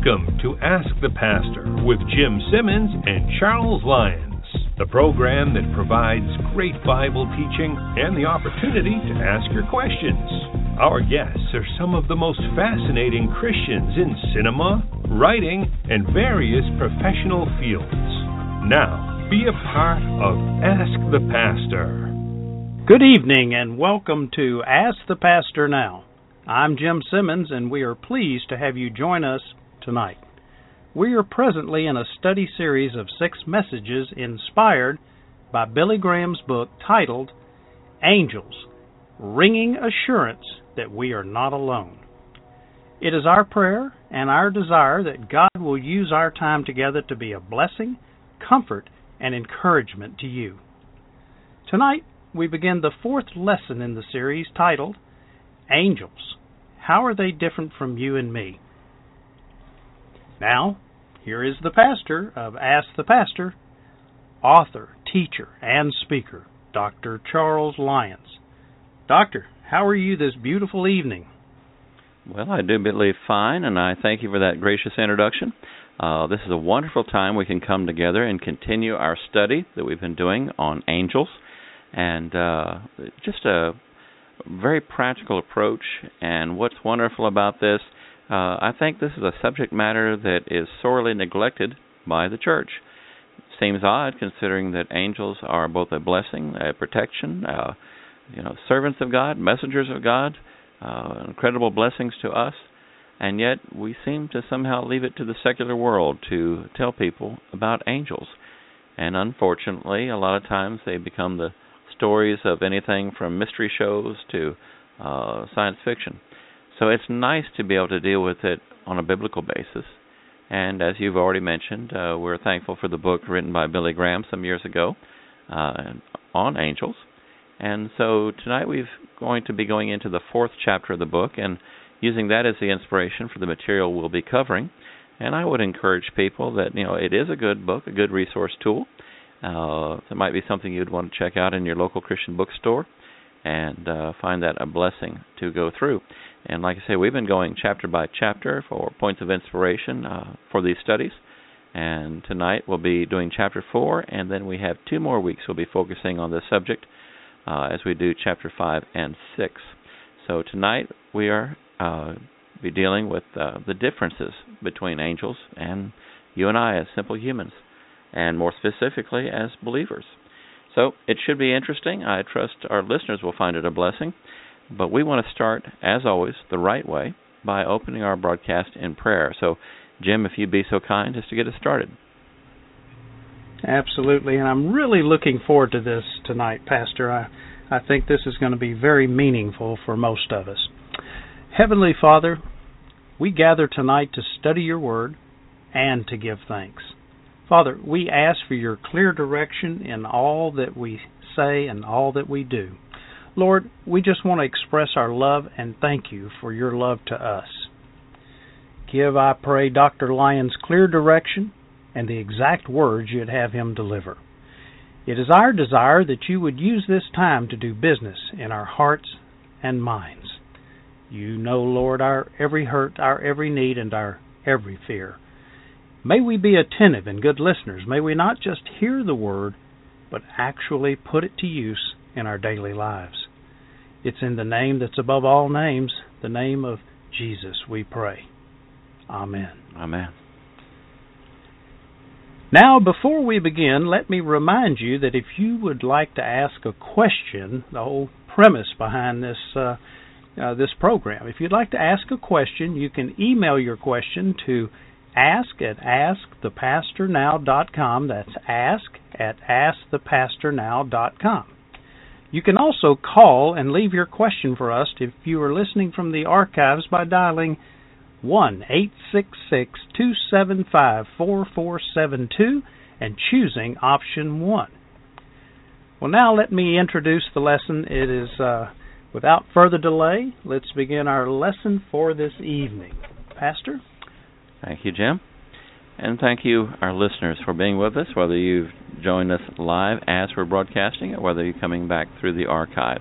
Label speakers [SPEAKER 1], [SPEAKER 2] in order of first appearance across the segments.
[SPEAKER 1] Welcome to Ask the Pastor with Jim Simmons and Charles Lyons, the program that provides great Bible teaching and the opportunity to ask your questions. Our guests are some of the most fascinating Christians in cinema, writing, and various professional fields. Now, be a part of Ask the Pastor.
[SPEAKER 2] Good evening and welcome to Ask the Pastor Now. I'm Jim Simmons, and we are pleased to have you join us tonight. We are presently in a study series of 6 messages inspired by Billy Graham's book titled Angels, Ringing Assurance That We Are Not Alone. It is our prayer and our desire that God will use our time together to be a blessing, comfort, and encouragement to you. Tonight, we begin the 4th lesson in the series titled Angels, How Are They Different from You and Me? Now, here is the pastor of Ask the Pastor, author, teacher, and speaker, Dr. Charles Lyons. Doctor, how are you this beautiful evening?
[SPEAKER 3] Well, I do believe fine, and I thank you for that gracious introduction. This is a wonderful time we can come together and continue our study that we've been doing on angels, and just a very practical approach. And what's wonderful about this, I think this is a subject matter that is sorely neglected by the church. It seems odd considering that angels are both a blessing, a protection, servants of God, messengers of God, incredible blessings to us, and yet we seem to somehow leave it to the secular world to tell people about angels. And unfortunately, a lot of times they become the stories of anything from mystery shows to science fiction. So it's nice to be able to deal with it on a biblical basis. And as you've already mentioned, we're thankful for the book written by Billy Graham some years ago on angels. And so tonight we're going to be going into the 4th chapter of the book and using that as the inspiration for the material we'll be covering. And I would encourage people that, it is a good book, a good resource tool. It might be something you'd want to check out in your local Christian bookstore and find that a blessing to go through. And like I say, we've been going chapter by chapter for points of inspiration for these studies. And tonight we'll be doing chapter 4, and then we have 2 more weeks we'll be focusing on this subject as we do chapter 5 and 6. So tonight we are be dealing with the differences between angels and you and I as simple humans, and more specifically as believers. So it should be interesting. I trust our listeners will find it a blessing. But we want to start, as always, the right way by opening our broadcast in prayer. So, Jim, if you'd be so kind as to get us started.
[SPEAKER 2] Absolutely, and I'm really looking forward to this tonight, Pastor. I think this is going to be very meaningful for most of us. Heavenly Father, we gather tonight to study your word and to give thanks. Father, we ask for your clear direction in all that we say and all that we do. Lord, we just want to express our love and thank you for your love to us. Give, I pray, Dr. Lyons clear direction and the exact words you'd have him deliver. It is our desire that you would use this time to do business in our hearts and minds. You know, Lord, our every hurt, our every need, and our every fear. May we be attentive and good listeners. May we not just hear the word, but actually put it to use in our daily lives. It's in the name that's above all names, the name of Jesus, we pray. Amen.
[SPEAKER 3] Amen.
[SPEAKER 2] Now, before we begin, let me remind you that if you would like to ask a question, the whole premise behind this program, if you'd like to ask a question, you can email your question to ask@askthepastornow.com. That's ask@askthepastornow.com. You can also call and leave your question for us if you are listening from the archives by dialing 1-866-275-4472 and choosing option 1. Well, now let me introduce the lesson. It is, without further delay, let's begin our lesson for this evening. Pastor?
[SPEAKER 3] Thank you, Jim. And thank you, our listeners, for being with us, whether you've joined us live as we're broadcasting or whether you're coming back through the archives.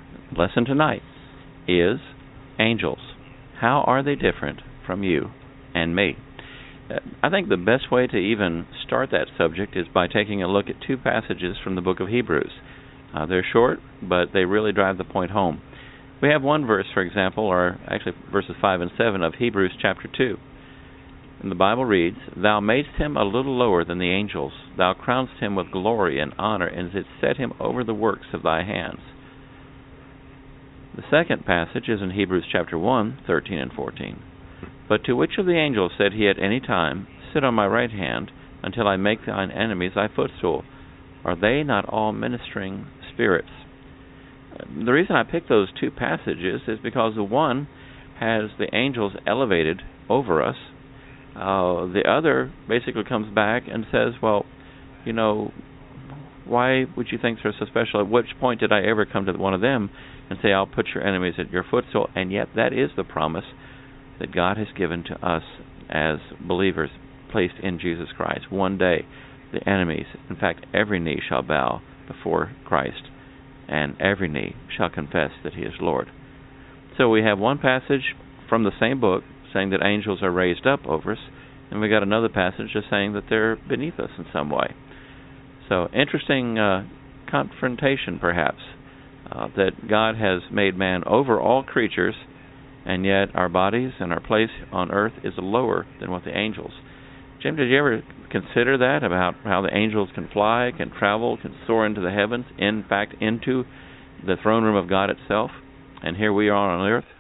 [SPEAKER 3] Lesson tonight is angels. How are they different from you and me. I think the best way to even start that subject is by taking a look at two passages from the book of Hebrews. They're short, but they really drive the point home. We have one verse, for example, or actually verses 5 and 7 of Hebrews chapter 2. And the Bible reads, "Thou madest him a little lower than the angels. Thou crownedst him with glory and honor, and didst set him over the works of thy hands." The second passage is in Hebrews chapter 1, 13 and 14. "But to which of the angels said he at any time, Sit on my right hand, until I make thine enemies thy footstool? Are they not all ministering spirits?" The reason I picked those two passages is because the one has the angels elevated over us. The other basically comes back and says, well, you know, why would you think they're so special? At which point did I ever come to one of them and say, I'll put your enemies at your footstool? And yet that is the promise that God has given to us as believers placed in Jesus Christ. One day, the enemies, in fact, every knee shall bow before Christ, and every knee shall confess that he is Lord. So we have one passage from the same book saying that angels are raised up over us, and we got another passage just saying that they're beneath us in some way. So interesting confrontation, perhaps, that God has made man over all creatures, and yet our bodies and our place on earth is lower than what the angels. Jim, did you ever consider that, about how the angels can fly, can travel, can soar into the heavens, in fact, into the throne room of God itself? And here we are on earth.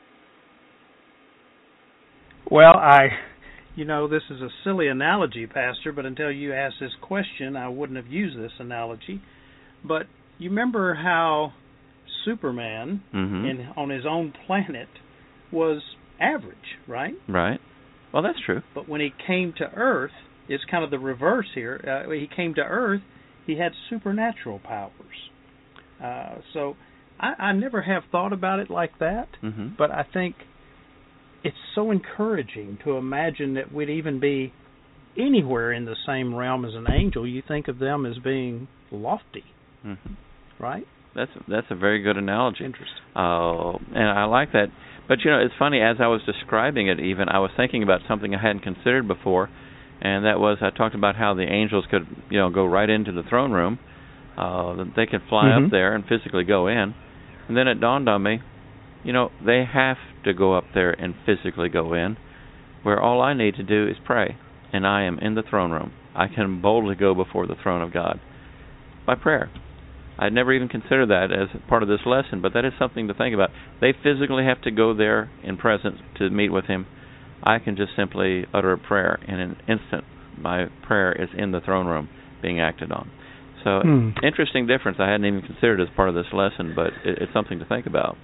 [SPEAKER 2] Well, this is a silly analogy, Pastor, but until you asked this question, I wouldn't have used this analogy. But you remember how Superman, on his own planet, was average, right?
[SPEAKER 3] Right. Well, that's true.
[SPEAKER 2] But when he came to Earth, it's kind of the reverse here. When he came to Earth, he had supernatural powers. So I never have thought about it like that, but I think it's so encouraging to imagine that we'd even be anywhere in the same realm as an angel. You think of them as being lofty, right?
[SPEAKER 3] That's a very good analogy.
[SPEAKER 2] Interesting.
[SPEAKER 3] And I like that. But, it's funny, as I was describing it even, I was thinking about something I hadn't considered before, and that was I talked about how the angels could, go right into the throne room. They could fly up there and physically go in. And then it dawned on me, they have to go up there and physically go in, where all I need to do is pray, and I am in the throne room. I can boldly go before the throne of God by prayer. I'd never even considered that as part of this lesson, but that is something to think about. They physically have to go there in presence to meet with Him. I can just simply utter a prayer, and in an instant, my prayer is in the throne room being acted on. So, interesting difference. I hadn't even considered as part of this lesson, but it's something to think about.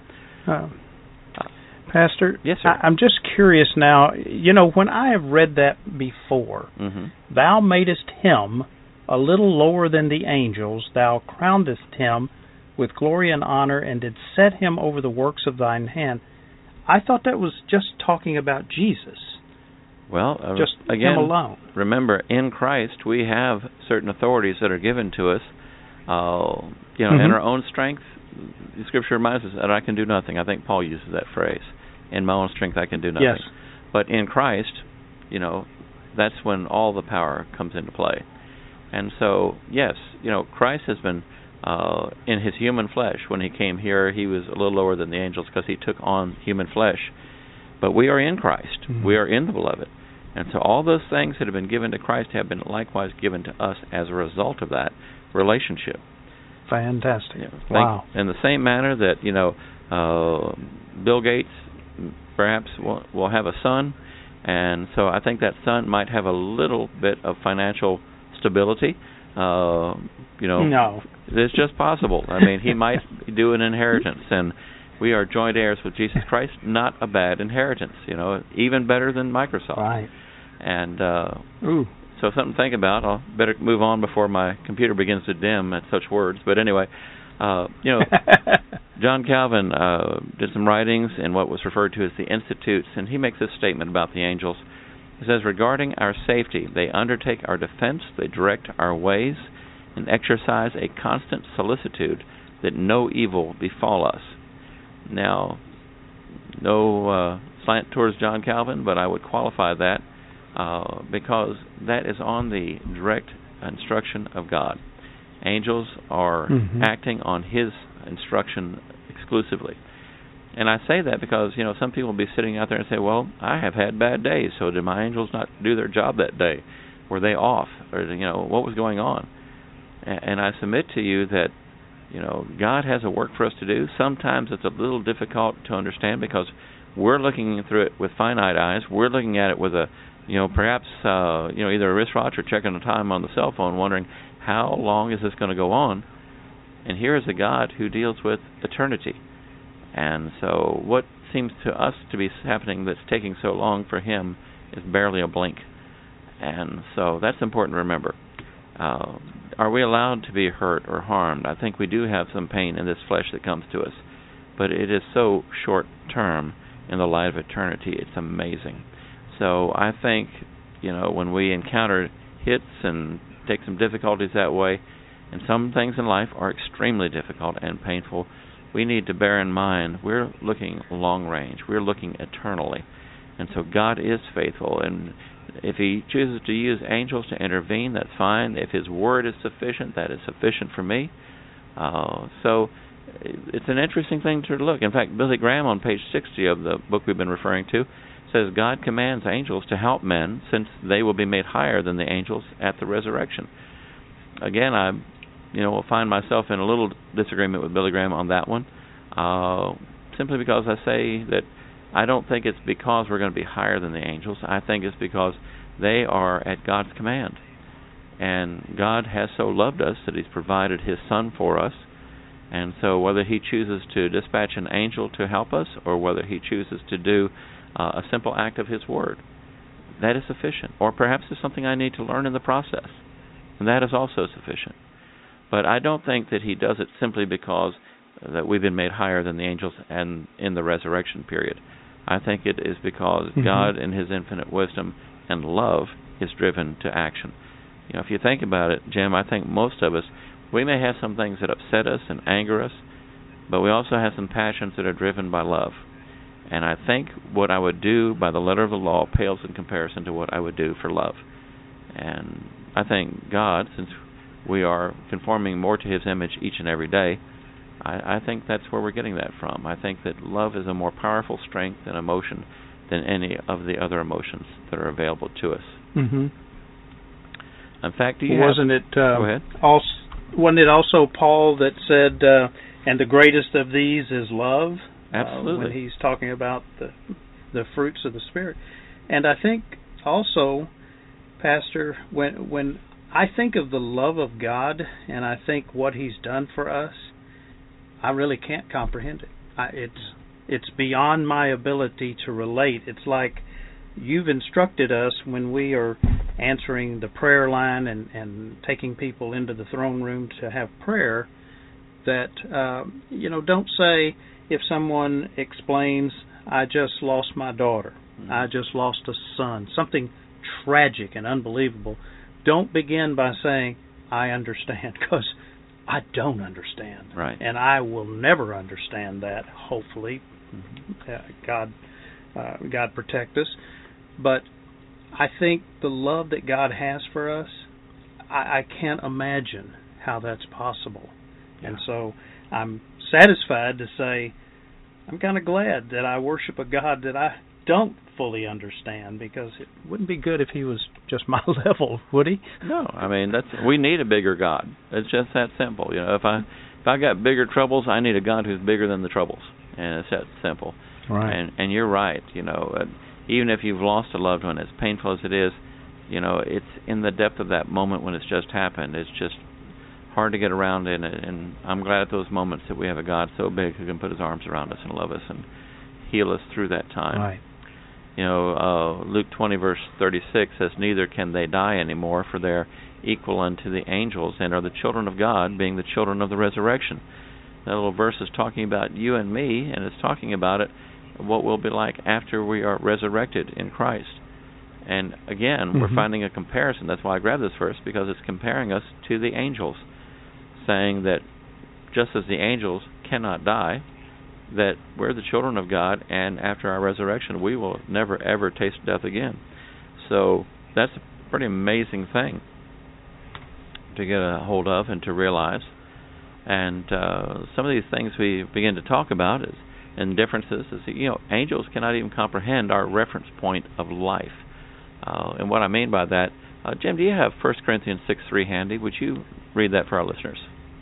[SPEAKER 2] Pastor,
[SPEAKER 3] yes, sir.
[SPEAKER 2] I'm just curious now. When I have read that before, thou madest him a little lower than the angels, thou crownedest him with glory and honor, and did set him over the works of thine hand. I thought that was just talking about Jesus.
[SPEAKER 3] Well,
[SPEAKER 2] just
[SPEAKER 3] again,
[SPEAKER 2] him alone.
[SPEAKER 3] Remember, in Christ we have certain authorities that are given to us. In our own strength, the Scripture reminds us that I can do nothing. I think Paul uses that phrase. In my own strength, I can do nothing.
[SPEAKER 2] Yes.
[SPEAKER 3] But in Christ, that's when all the power comes into play. And so, yes, Christ has been in His human flesh. When He came here, He was a little lower than the angels because He took on human flesh. But we are in Christ. We are in the Beloved. And so all those things that have been given to Christ have been likewise given to us as a result of that relationship.
[SPEAKER 2] Fantastic. Wow.
[SPEAKER 3] In the same manner that, Bill Gates perhaps will have a son, and so I think that son might have a little bit of financial stability. No. It's just possible. I mean, he might do an inheritance, and we are joint heirs with Jesus Christ. Not a bad inheritance, even better than Microsoft.
[SPEAKER 2] Right.
[SPEAKER 3] And so something to think about. I'll better move on before my computer begins to dim at such words. But anyway, John Calvin did some writings in what was referred to as the Institutes, and he makes this statement about the angels. He says, regarding our safety, they undertake our defense, they direct our ways, and exercise a constant solicitude that no evil befall us. Now, no slant towards John Calvin, but I would qualify that because that is on the direct instruction of God. Angels are acting on His instruction exclusively. And I say that because, some people will be sitting out there and say, well, I have had bad days, so did my angels not do their job that day? Were they off? Or, what was going on? And I submit to you that, God has a work for us to do. Sometimes it's a little difficult to understand because we're looking through it with finite eyes. We're looking at it with a, perhaps, either a wristwatch or checking the time on the cell phone, wondering how long is this going to go on? And here is a God who deals with eternity. And so what seems to us to be happening that's taking so long for Him is barely a blink. And so that's important to remember. Are we allowed to be hurt or harmed? I think we do have some pain in this flesh that comes to us. But it is so short term in the light of eternity. It's amazing. So I think, when we encounter hits and take some difficulties that way, and some things in life are extremely difficult and painful, we need to bear in mind we're looking long range. We're looking eternally. And so God is faithful. And if He chooses to use angels to intervene, that's fine. If His word is sufficient, that is sufficient for me. So it's an interesting thing to look. In fact, Billy Graham on page 60 of the book we've been referring to says God commands angels to help men since they will be made higher than the angels at the resurrection. Again, I will find myself in a little disagreement with Billy Graham on that one, simply because I say that I don't think it's because we're going to be higher than the angels. I think it's because they are at God's command. And God has so loved us that He's provided His Son for us. And so whether He chooses to dispatch an angel to help us or whether He chooses to do a simple act of His Word, that is sufficient. Or perhaps there's something I need to learn in the process, and that is also sufficient. But I don't think that He does it simply because that we've been made higher than the angels and in the resurrection period. I think it is because God in His infinite wisdom and love is driven to action. If you think about it, Jim, I think most of us, we may have some things that upset us and anger us, but we also have some passions that are driven by love. And I think what I would do by the letter of the law pales in comparison to what I would do for love. And I think God, since we are conforming more to His image each and every day, I think that's where we're getting that from. I think that love is a more powerful strength and emotion than any of the other emotions that are available to us. In fact,
[SPEAKER 2] Wasn't it
[SPEAKER 3] go ahead.
[SPEAKER 2] Wasn't it also Paul that said, and the greatest of these is love?
[SPEAKER 3] Absolutely.
[SPEAKER 2] When he's talking about the fruits of the Spirit. And I think also, Pastor, when I think of the love of God and I think what He's done for us, I really can't comprehend it. It's beyond my ability to relate. It's like you've instructed us when we are answering the prayer line and taking people into the throne room to have prayer, that, don't say if someone explains, I just lost my daughter, I just lost a son, something tragic and unbelievable, don't begin by saying, I understand, because I don't understand.
[SPEAKER 3] Right.
[SPEAKER 2] And I will never understand that, hopefully. God protect us. But I think the love that God has for us, I can't imagine how that's possible. Yeah. And so I'm satisfied to say I'm kind of glad that I worship a God that I don't fully understand, because it wouldn't be good if He was just my level, would He?
[SPEAKER 3] No, I mean we need a bigger God. It's just that simple. If I got bigger troubles, I need a God who's bigger than the troubles, and it's that simple.
[SPEAKER 2] Right.
[SPEAKER 3] And you're right. Even if you've lost a loved one, as painful as it is, it's in the depth of that moment when it's just happened. It's just hard to get around in it, and I'm glad at those moments that we have a God so big who can put His arms around us and love us and heal us through that time.
[SPEAKER 2] Right.
[SPEAKER 3] Luke 20 verse 36 says, neither can they die anymore, for they're equal unto the angels and are the children of God, being the children of the resurrection. That little verse is talking about you and me, and it's talking about it, what we'll be like after we are resurrected in Christ. And again, we're finding a comparison. That's why I grabbed this verse, because it's comparing us to the angels, saying that just as the angels cannot die, that we're the children of God, and after our resurrection, we will never, ever taste death again. So that's a pretty amazing thing to get a hold of and to realize. And some of these things we begin to talk about and differences is, angels cannot even comprehend our reference point of life. And what I mean by that, Jim, do you have 1 Corinthians 6:3 handy? Would you read that for our listeners?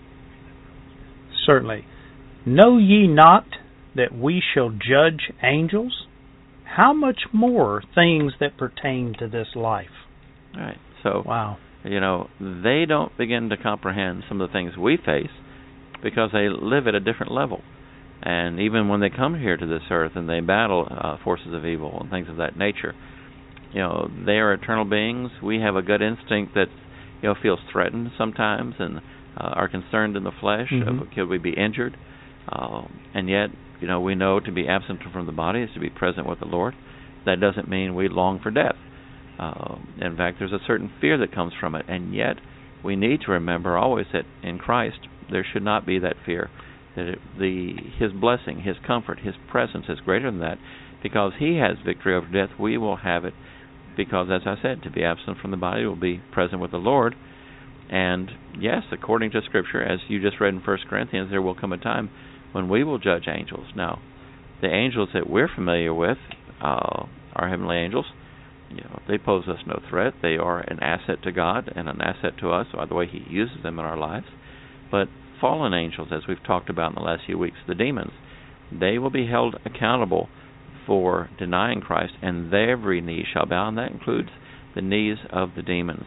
[SPEAKER 2] Certainly. Know ye not that we shall judge angels? How much more things that pertain to this life?
[SPEAKER 3] All right. So,
[SPEAKER 2] wow.
[SPEAKER 3] They don't begin to comprehend some of the things we face because they live at a different level. And even when they come here to this earth and they battle forces of evil and things of that nature, they are eternal beings. We have a gut instinct that, feels threatened sometimes and are concerned in the flesh of could we be injured. And yet, we know to be absent from the body is to be present with the Lord. That doesn't mean we long for death. In fact, there's a certain fear that comes from it. And yet, we need to remember always that in Christ, there should not be that fear. That His blessing, His comfort, His presence is greater than that. Because He has victory over death, we will have it. Because, as I said, to be absent from the body will be present with the Lord. And, yes, according to Scripture, as you just read in 1 Corinthians, there will come a time when we will judge angels. Now, the angels that we're familiar with, our heavenly angels, they pose us no threat. They are an asset to God and an asset to us by the way He uses them in our lives. But fallen angels, as we've talked about in the last few weeks, the demons, they will be held accountable for denying Christ, and every knee shall bow, and that includes the knees of the demons.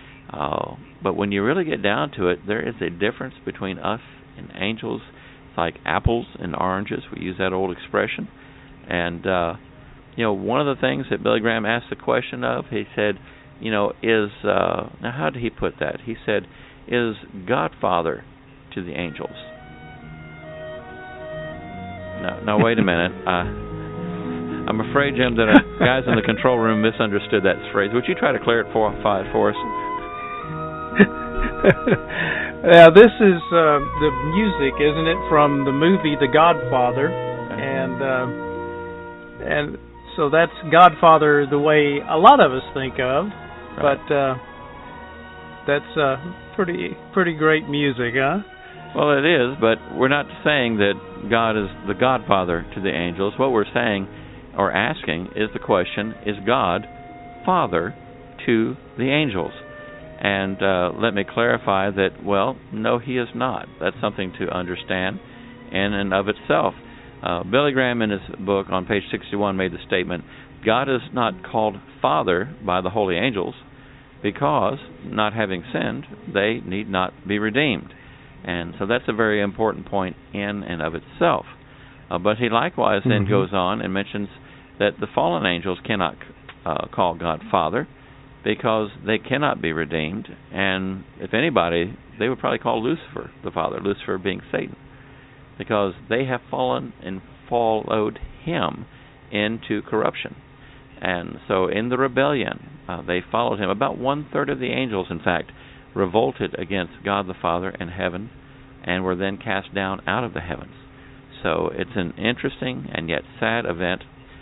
[SPEAKER 3] But when you really get down to it, there is a difference between us and angels. It's like apples and oranges. We use that old expression. And, one of the things that Billy Graham asked the question of, he said, now how did he put that? He said, is God Father to the angels? No, wait a minute. I'm afraid, Jim, that guys in the control room misunderstood that phrase. Would you try to clarify it for us?
[SPEAKER 2] Now, this is the music, isn't it, from the movie The Godfather, and so that's Godfather the way a lot of us think of, right. But that's pretty great music, huh?
[SPEAKER 3] Well, it is, but we're not saying that God is the Godfather to the angels. What we're saying or asking is the question, is God Father to the angels? And let me clarify that, well, no, He is not. That's something to understand in and of itself. Billy Graham, in his book on page 61, made the statement, God is not called Father by the holy angels because, not having sinned, they need not be redeemed. And so that's a very important point in and of itself. But he likewise then goes on and mentions that the fallen angels cannot call God Father because they cannot be redeemed. And if anybody, they would probably call Lucifer the Father, Lucifer being Satan, because they have fallen and followed him into corruption. And so in the rebellion, they followed him. About 1/3 of the angels, in fact, revolted against God the Father and heaven and were then cast down out of the heavens. So it's an interesting and yet sad event.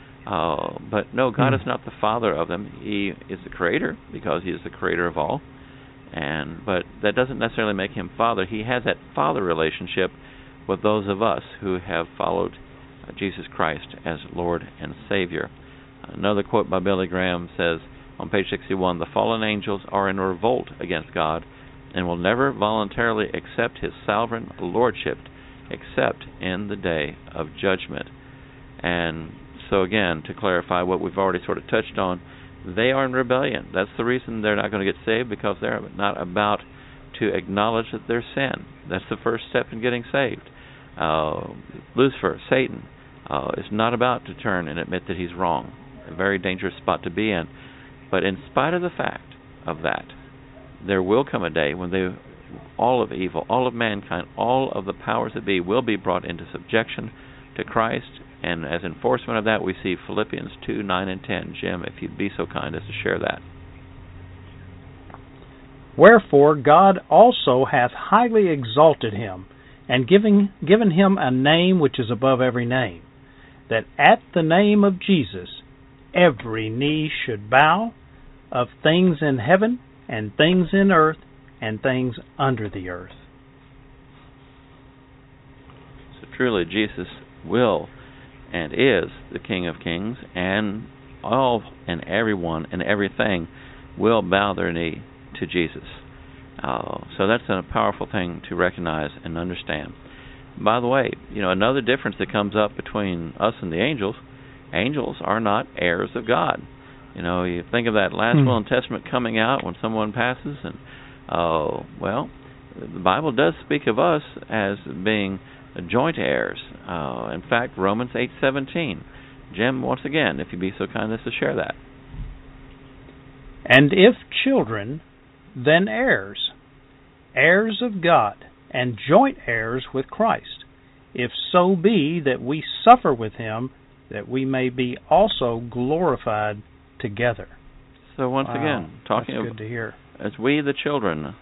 [SPEAKER 3] But no, God is not the Father of them. He is the Creator because He is the Creator of all. But that doesn't necessarily make Him Father. He has that Father relationship with those of us who have followed Jesus Christ as Lord and Savior. Another quote by Billy Graham says on page 61, the fallen angels are in revolt against God and will never voluntarily accept His sovereign lordship except in the day of judgment. And so again, to clarify what we've already sort of touched on, they are in rebellion. That's the reason they're not going to get saved, because they're not about to acknowledge that they're sin. That's the first step in getting saved. Lucifer, Satan, is not about to turn and admit that he's wrong. A very dangerous spot to be in. But in spite of the fact of that, there will come a day when all of evil, all of mankind, all of the powers that be will be brought into subjection to Christ. And as enforcement of that, we see Philippians 2:9 and 10. Jim, if you'd be so kind as to share that.
[SPEAKER 2] Wherefore God also hath highly exalted him, and given him a name which is above every name, that at the name of Jesus every knee should bow, of things in heaven and things in earth and things under the earth.
[SPEAKER 3] So truly Jesus will and is the King of Kings, and all and everyone and everything will bow their knee to Jesus. So that's a powerful thing to recognize and understand. By the way, another difference that comes up between us and the angels are not heirs of God. You think of that last will and testament coming out when someone passes, and the Bible does speak of us as being joint heirs. In fact, Romans 8:17. Jim, once again, if you'd be so kind as to share that.
[SPEAKER 2] And if children, then heirs, heirs of God, and joint heirs with Christ, if so be that we suffer with him, that we may be also glorified together.
[SPEAKER 3] So once again, talking
[SPEAKER 2] that's good to hear.
[SPEAKER 3] As we the children,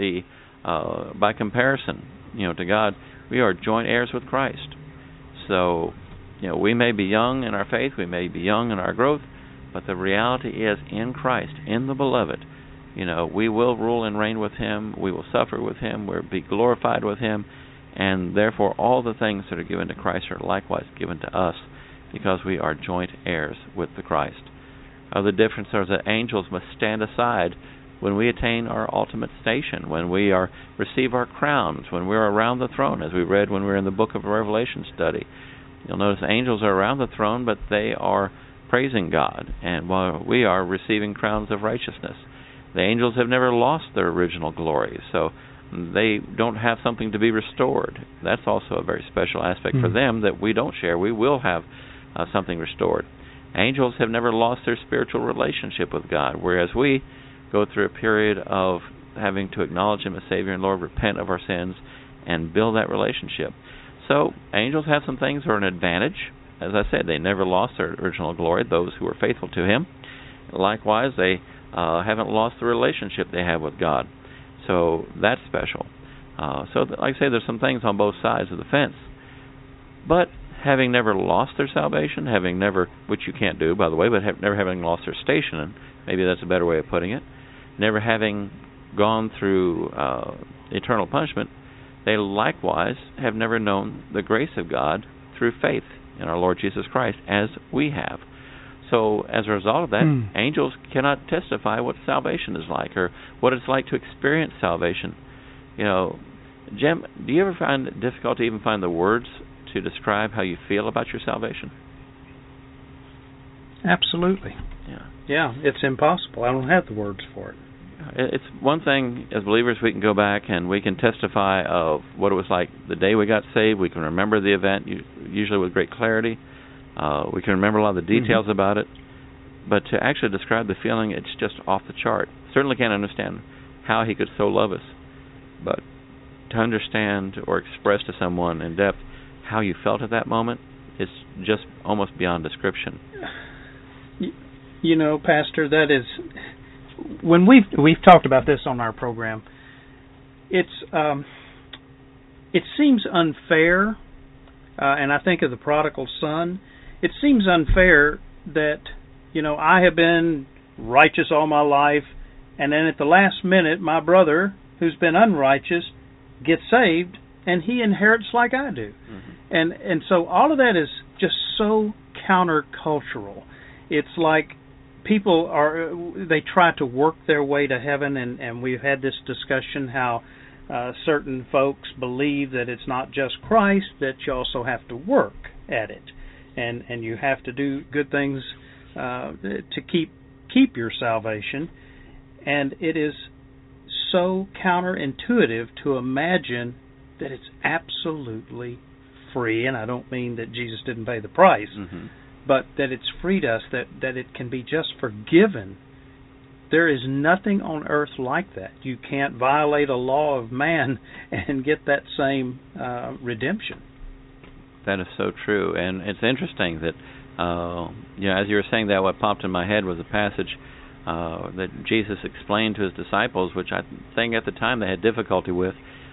[SPEAKER 3] by comparison, to God, we are joint heirs with Christ. So, we may be young in our faith, we may be young in our growth, but the reality is in Christ, in the Beloved, we will rule and reign with him, we will suffer with him, we'll be glorified with him, and therefore all the things that are given to Christ are likewise given to us, because we are joint heirs with the Christ. The difference is that angels must stand aside when we attain our ultimate station, when we receive our crowns, when we're around the throne, as we read when we were in the book of Revelation study. You'll notice angels are around the throne, but they are praising God, and while we are receiving crowns of righteousness. The angels have never lost their original glory, so they don't have something to be restored. That's also a very special aspect for them that we don't share. We will have something restored. Angels have never lost their spiritual relationship with God, whereas we go through a period of having to acknowledge him as Savior and Lord, repent of our sins, and build that relationship. So angels have some things that are an advantage. As I said, they never lost their original glory, those who were faithful to him. Likewise, they haven't lost the relationship they have with God. So that's special. Like I say, there's some things on both sides of the fence. But having never lost their salvation, which you can't do, by the way, but never having lost their station, and maybe that's a better way of putting it, never having gone through eternal punishment, they likewise have never known the grace of God through faith in our Lord Jesus Christ, as we have. So as a result of that, angels cannot testify what salvation is like, or what it's like to experience salvation. Jim, do you ever find it difficult to even find the words to describe how you feel about your salvation?
[SPEAKER 2] Absolutely. Yeah, it's impossible. I don't have the words for it.
[SPEAKER 3] It's one thing, as believers, we can go back and we can testify of what it was like the day we got saved. We can remember the event, usually with great clarity. We can remember a lot of the details about it. But to actually describe the feeling, it's just off the chart. Certainly can't understand how he could so love us. But to understand or express to someone in depth how you felt at that moment is just almost beyond description.
[SPEAKER 2] Pastor, that is, when we've talked about this on our program, it seems unfair, and I think of the prodigal son. It seems unfair that I have been righteous all my life, and then at the last minute, my brother, who's been unrighteous, gets saved, and he inherits like I do. And so all of that is just so countercultural. It's like people they try to work their way to heaven, and we've had this discussion how certain folks believe that it's not just Christ, that you also have to work at it, and you have to do good things to keep your salvation. And it is so counterintuitive to imagine that it's absolutely free, and I don't mean that Jesus didn't pay the price, but that it's freed us, that it can be just forgiven. There is nothing on earth like that. You can't violate a law of man and get that same redemption.
[SPEAKER 3] That is so true, and it's interesting that, as you were saying that, what popped in my head was a passage that Jesus explained to his disciples, which I think at the time they had difficulty with.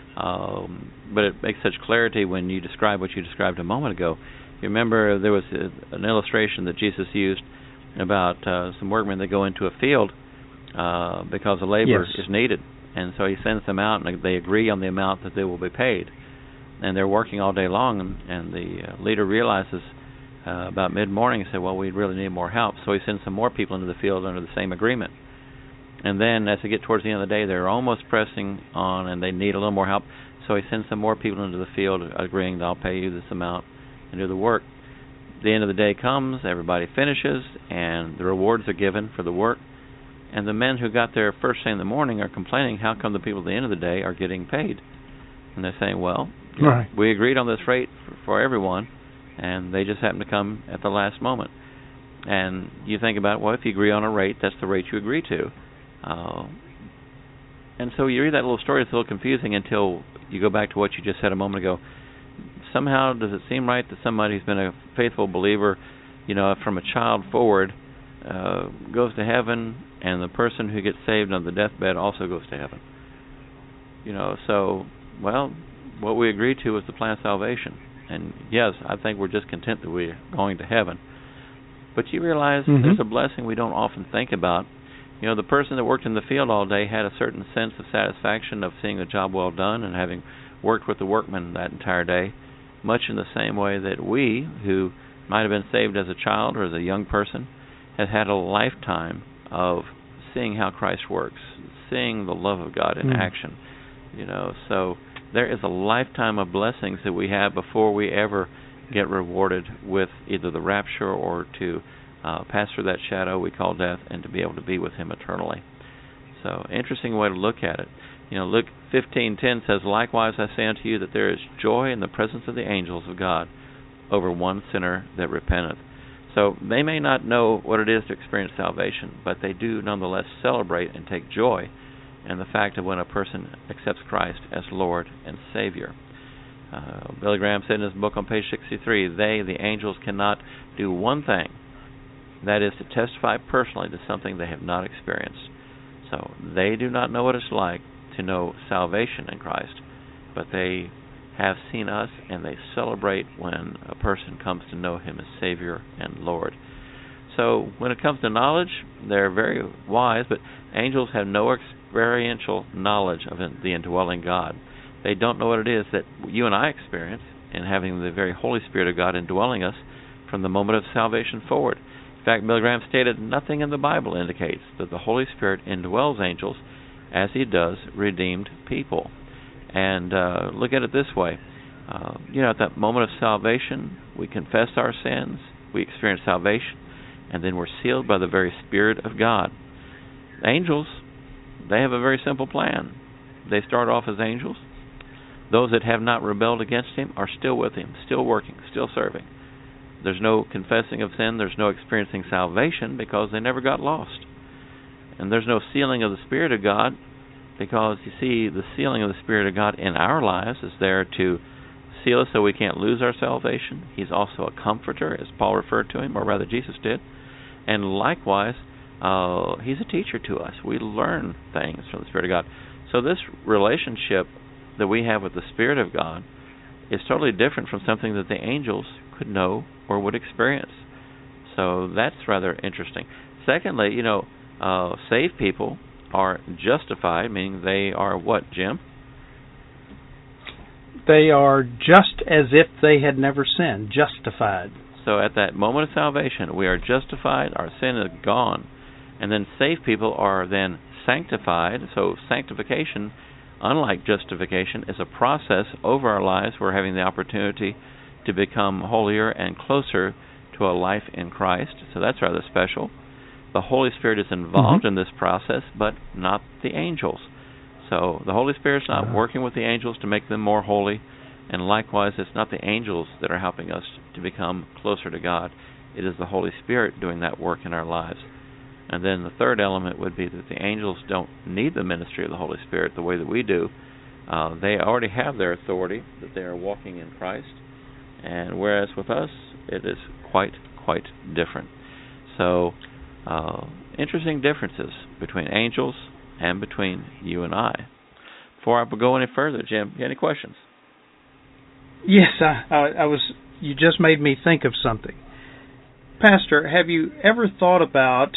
[SPEAKER 3] But it makes such clarity when you describe what you described a moment ago. You remember there was an illustration that Jesus used about some workmen that go into a field because the labor is needed. And so he sends them out, and they agree on the amount that they will be paid. And they're working all day long, and the leader realizes about mid-morning, he said, well, we really need more help. So he sends some more people into the field under the same agreement. And then as they get towards the end of the day, they're almost pressing on, and they need a little more help. So he sends some more people into the field, agreeing that I'll pay you this amount and do the work. The end of the day comes, everybody finishes, and the rewards are given for the work. And the men who got there first thing in the morning are complaining, how come the people at the end of the day are getting paid? And they're saying, well, we agreed on this rate for everyone, and they just happen to come at the last moment. And you think about, well, if you agree on a rate, that's the rate you agree to. And so you read that little story, it's a little confusing until you go back to what you just said a moment ago. Somehow, does it seem right that somebody who's been a faithful believer, from a child forward, goes to heaven, and the person who gets saved on the deathbed also goes to heaven? What we agreed to was the plan of salvation. And yes, I think we're just content that we're going to heaven. But you realize there's a blessing we don't often think about. The person that worked in the field all day had a certain sense of satisfaction of seeing the job well done and having worked with the workmen that entire day, much in the same way that we, who might have been saved as a child or as a young person, have had a lifetime of seeing how Christ works, seeing the love of God in action. So there is a lifetime of blessings that we have before we ever get rewarded with either the rapture or to pass through that shadow we call death and to be able to be with Him eternally. So, interesting way to look at it. Luke 15:10 says, likewise I say unto you that there is joy in the presence of the angels of God over one sinner that repenteth. So they may not know what it is to experience salvation, but they do nonetheless celebrate and take joy in the fact of when a person accepts Christ as Lord and Savior. Billy Graham said in his book on page 63, the angels, cannot do one thing, that is to testify personally to something they have not experienced. So they do not know what it's like to know salvation in Christ, but they have seen us, and they celebrate when a person comes to know Him as Savior and Lord. So when it comes to knowledge, they're very wise, but angels have no experiential knowledge of the indwelling God. They don't know what it is that you and I experience in having the very Holy Spirit of God indwelling us from the moment of salvation forward. In fact, Billy Graham stated, nothing in the Bible indicates that the Holy Spirit indwells angels as He does redeemed people. And look at it this way. At that moment of salvation, we confess our sins, we experience salvation, and then we're sealed by the very Spirit of God. Angels, they have a very simple plan. They start off as angels. Those that have not rebelled against Him are still with Him, still working, still serving. There's no confessing of sin, there's no experiencing salvation because they never got lost. And there's no sealing of the Spirit of God because, you see, the sealing of the Spirit of God in our lives is there to seal us so we can't lose our salvation. He's also a comforter, as Paul referred to Him, or rather Jesus did. And likewise, He's a teacher to us. We learn things from the Spirit of God. So this relationship that we have with the Spirit of God is totally different from something that the angels could know or would experience. So that's rather interesting. Secondly, saved people are justified, meaning they are what, Jim?
[SPEAKER 2] They are just as if they had never sinned, justified.
[SPEAKER 3] So at that moment of salvation, we are justified, our sin is gone. And then saved people are then sanctified. So sanctification, unlike justification, is a process over our lives. We're having the opportunity to become holier and closer to a life in Christ. So that's rather special. The Holy Spirit is involved in this process, but not the angels. So the Holy Spirit's not working with the angels to make them more holy, and likewise it's not the angels that are helping us to become closer to God. It is the Holy Spirit doing that work in our lives. And then the third element would be that the angels don't need the ministry of the Holy Spirit the way that we do. They already have their authority, that they are walking in Christ, and whereas with us it is quite different. So interesting differences between angels and between you and I. before I go any further, Jim, any questions?
[SPEAKER 2] Yes, I was. You just made me think of something. Pastor, have you ever thought about,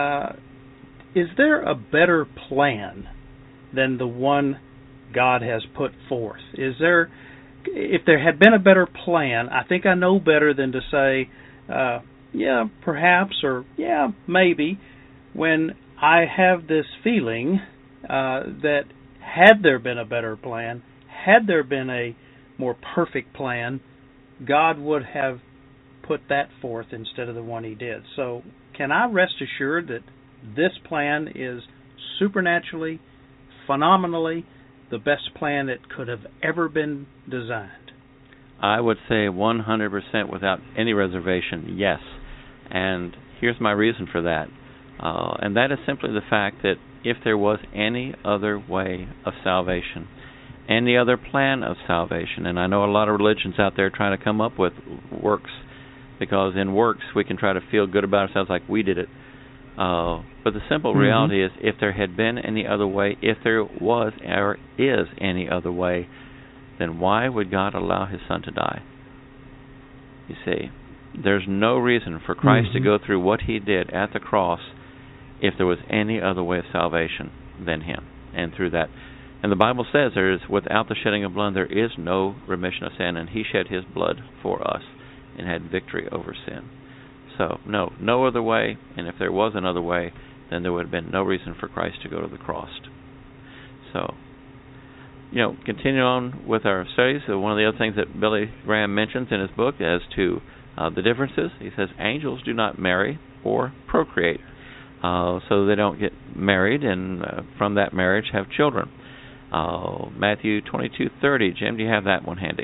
[SPEAKER 2] is there a better plan than the one God has put forth? If there had been a better plan, I think I know better than to say, yeah, perhaps, or yeah, maybe, when I have this feeling that had there been a better plan, had there been a more perfect plan, God would have put that forth instead of the one He did. So can I rest assured that this plan is supernaturally, phenomenally, the best plan that could have ever been designed?
[SPEAKER 3] I would say 100% without any reservation, yes. And here's my reason for that. And that is simply the fact that if there was any other way of salvation, any other plan of salvation, and I know a lot of religions out there trying to come up with works, because in works we can try to feel good about ourselves like we did it. But the simple reality is, if there had been any other way, if there was or is any other way, then why would God allow His Son to die? You see, there's no reason for Christ to go through what He did at the cross if there was any other way of salvation than Him, and through that. And the Bible says there is, without the shedding of blood, there is no remission of sin, and He shed His blood for us and had victory over sin. So, no other way, and if there was another way, then there would have been no reason for Christ to go to the cross. So, continue on with our studies. So one of the other things that Billy Graham mentions in his book as to the differences, he says angels do not marry or procreate, so they don't get married and from that marriage have children. Matthew 22:30. Jim, do you have that one handy?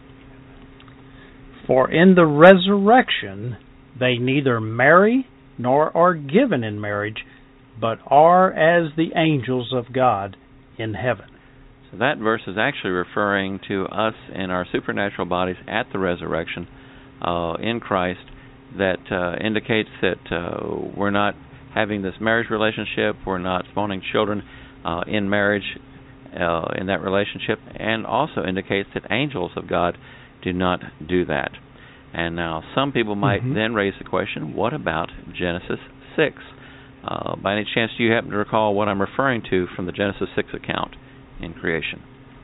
[SPEAKER 2] For in the resurrection they neither marry nor are given in marriage, but are as the angels of God in heaven.
[SPEAKER 3] So that verse is actually referring to us in our supernatural bodies at the resurrection in Christ. That indicates that we're not having this marriage relationship, we're not spawning children in marriage in that relationship, and also indicates that angels of God do not do that. And now some people might then raise the question, what about Genesis 6? By any chance, do you happen to recall what I'm referring to from the Genesis 6 account in creation?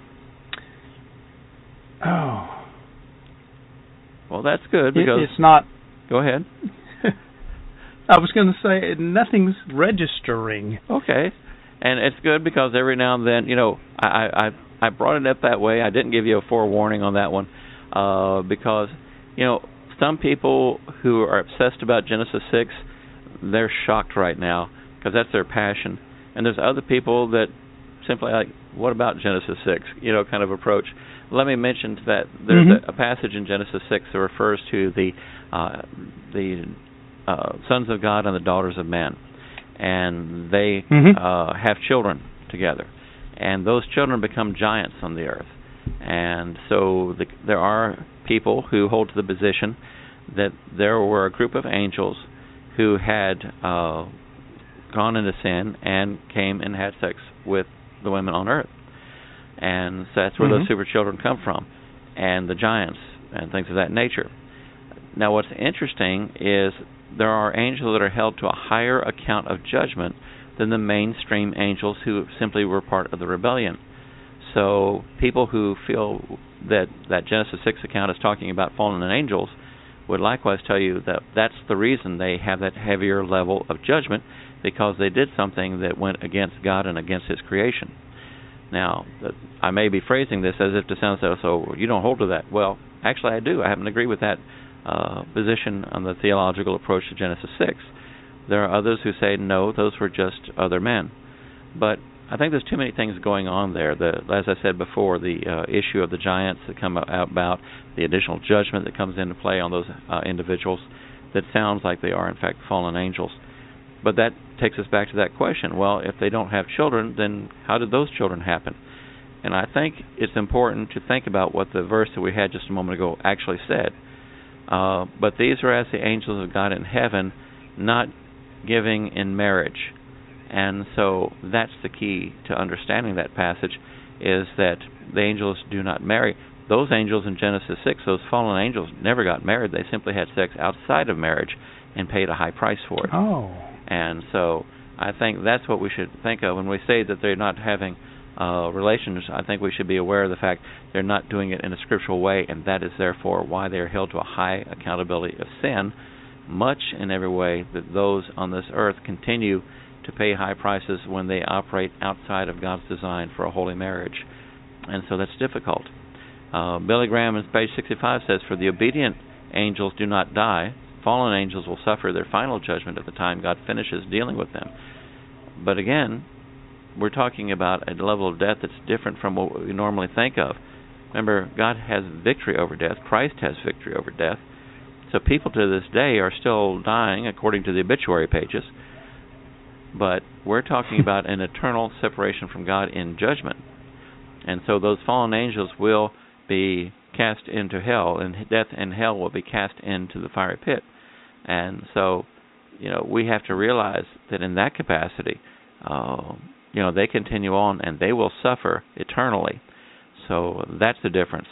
[SPEAKER 2] Oh.
[SPEAKER 3] Well, that's good, because...
[SPEAKER 2] It's not...
[SPEAKER 3] Go ahead.
[SPEAKER 2] I was going to say, nothing's registering.
[SPEAKER 3] Okay. And it's good because every now and then, I brought it up that way. I didn't give you a forewarning on that one because, some people who are obsessed about Genesis 6, they're shocked right now because that's their passion. And there's other people that simply like, what about Genesis 6, kind of approach. Let me mention that there's a passage in Genesis 6 that refers to the sons of God and the daughters of men. And they have children together. And those children become giants on the earth. And so there are people who hold to the position that there were a group of angels who had gone into sin and came and had sex with the women on earth. And so that's where those super children come from, and the giants and things of that nature. Now what's interesting is there are angels that are held to a higher account of judgment than the mainstream angels who simply were part of the rebellion. So people who feel that Genesis 6 account is talking about fallen angels would likewise tell you that that's the reason they have that heavier level of judgment, because they did something that went against God and against His creation. Now, I may be phrasing this as if to sound so you don't hold to that. Well, actually I do. I happen to agree with that position on the theological approach to Genesis 6. There are others who say, no, those were just other men. But I think there's too many things going on there. As I said before, the issue of the giants that come about, the additional judgment that comes into play on those individuals that sounds like they are, in fact, fallen angels. But that takes us back to that question. Well, if they don't have children, then how did those children happen? And I think it's important to think about what the verse that we had just a moment ago actually said. But these are as the angels of God in heaven, not giving in marriage. And so that's the key to understanding that passage, is that the angels do not marry. Those angels in Genesis 6, those fallen angels, never got married. They simply had sex outside of marriage and paid a high price for it.
[SPEAKER 2] Oh.
[SPEAKER 3] And so I think that's what we should think of when we say that they're not having relations. I think we should be aware of the fact they're not doing it in a scriptural way, and that is therefore why they are held to a high accountability of sin, much in every way that those on this earth continue to pay high prices when they operate outside of God's design for a holy marriage. And so that's difficult. Billy Graham on page 65 says, "For the obedient angels do not die. Fallen angels will suffer their final judgment at the time God finishes dealing with them." But again, we're talking about a level of death that's different from what we normally think of. Remember, God has victory over death. Christ has victory over death. So people to this day are still dying according to the obituary pages. But we're talking about an eternal separation from God in judgment. And so those fallen angels will be cast into hell, and death and hell will be cast into the fiery pit. And so, we have to realize that in that capacity, they continue on and they will suffer eternally. So that's the difference.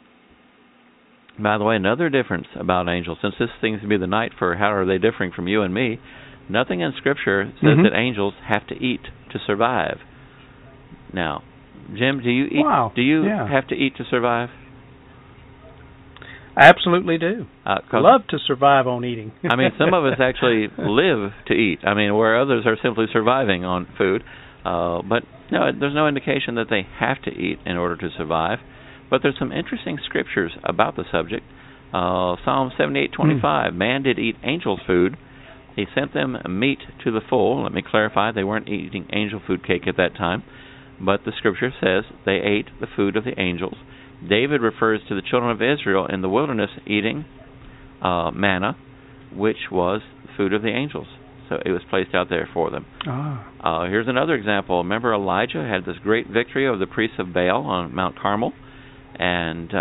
[SPEAKER 3] By the way, another difference about angels, since this seems to be the night for how are they differing from you and me, nothing in Scripture says that angels have to eat to survive. Now, Jim, do you eat?
[SPEAKER 2] Wow.
[SPEAKER 3] Do you have to eat to survive?
[SPEAKER 2] I absolutely do. Love to survive on eating.
[SPEAKER 3] I mean, some of us actually live to eat. I mean, where others are simply surviving on food. But no, there's no indication that they have to eat in order to survive. But there's some interesting scriptures about the subject. Psalm 78:25, "Man did eat angels' food. He sent them meat to the full." Let me clarify, they weren't eating angel food cake at that time. But the scripture says they ate the food of the angels. David refers to the children of Israel in the wilderness eating manna, which was the food of the angels. So it was placed out there for them. Here's another example. Remember, Elijah had this great victory over the priests of Baal on Mount Carmel. And,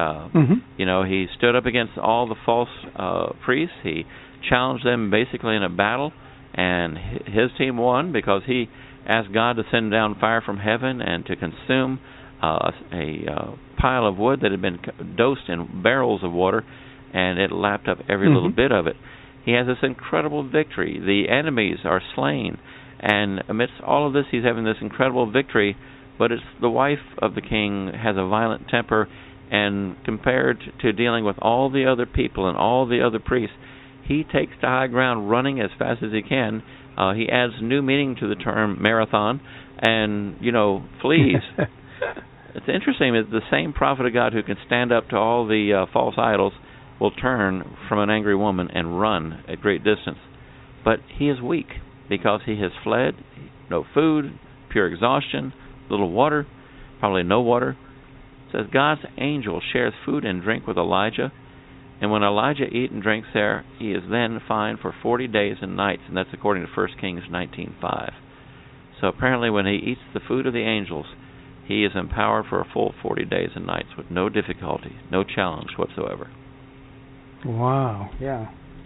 [SPEAKER 3] he stood up against all the false priests. He challenged them basically in a battle. And his team won because he asked God to send down fire from heaven and to consume a pile of wood that had been dosed in barrels of water, and it lapped up every little bit of it. He has this incredible victory. The enemies are slain, and amidst all of this, he's having this incredible victory, but it's the wife of the king has a violent temper, and compared to dealing with all the other people and all the other priests, he takes to high ground running as fast as he can. He adds new meaning to the term marathon and, flees. It's interesting that the same prophet of God who can stand up to all the false idols will turn from an angry woman and run at great distance. But he is weak because he has fled, no food, pure exhaustion, little water, probably no water. It says God's angel shares food and drink with Elijah, and when Elijah eats and drinks there, he is then fined for 40 days and nights, and that's according to 1 Kings 19:5. So apparently when he eats the food of the angels, he is empowered for a full 40 days and nights with no difficulty, no challenge whatsoever.
[SPEAKER 2] Wow, yeah.